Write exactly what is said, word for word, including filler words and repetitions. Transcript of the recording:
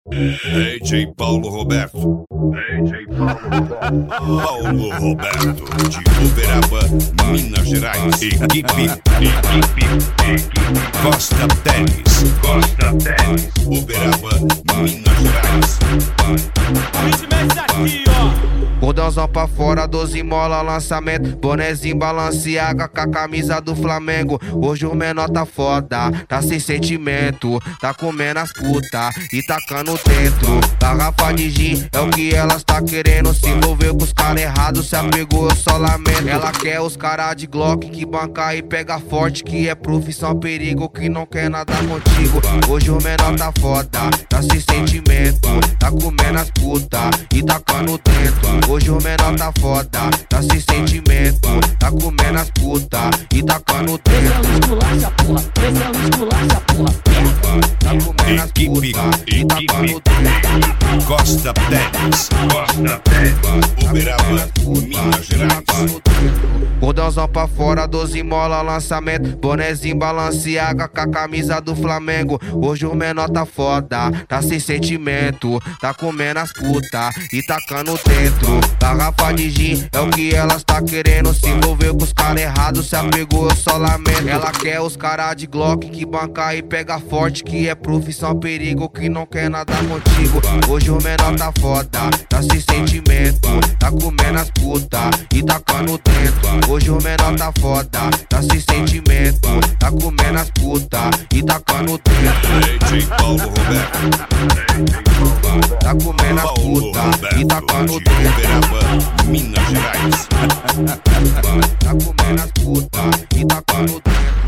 D J Paulo Roberto. D J Paulo Roberto. Paulo Roberto de Uberaba, Minas Gerais. Equipe, equipe, equipe. Costa Teles, Costa Teles. Uberaba, Minas Gerais. O ritmo é esse aqui, ó. Cordãozão pra fora, doze mola, lançamento. Bonezinho Balenciaga com a camisa do Flamengo. Hoje o menor tá foda, tá sem sentimento. Tá comendo as puta e tacando dentro. Garrafa de gin é o que elas tá querendo. Se envolveu com os caras errados, se apegou, eu só lamento. Ela quer os caras de Glock que banca e pega forte. Que é profissão perigo, que não quer nada contigo. Hoje o menor tá foda, tá sem sentimento. Tá comendo as puta e tacando dentro. Hoje o menor tá foda, tá sem sentimento. Tá comendo as puta e tacando dentro. Esculacha, porra, pressão, esculacha, porra. Tá comendo as Equipe, puta e tacando equipe. dentro. Costa Teles, Costa Teles. Uberaba, Minas Gerais. Cordãozão pra fora, doze mola, lançamento. Bonezinho Balenciaga com a camisa do Flamengo. Hoje o menor tá foda, tá sem sentimento. Tá comendo as puta e tacando dentro. Garrafa de gin é o que elas tá querendo. Se envolveu com os caras errados, se apegou, eu só lamento. Ela quer os caras de Glock que banca e pega forte. Que é profissão perigo, que não quer nada contigo. Hoje o menor tá foda, tá sem sentimento. Tá comendo as puta e tacando dentro. Hoje o menor tá foda, tá sem sentimento. Tá comendo as puta e tacando dentro. D J Paulo Roberto. Tá comendo as Paulo puta Roberto e tacando de dentro. Uberaba, Minas Gerais. Tá comendo as puta e tacando dentro.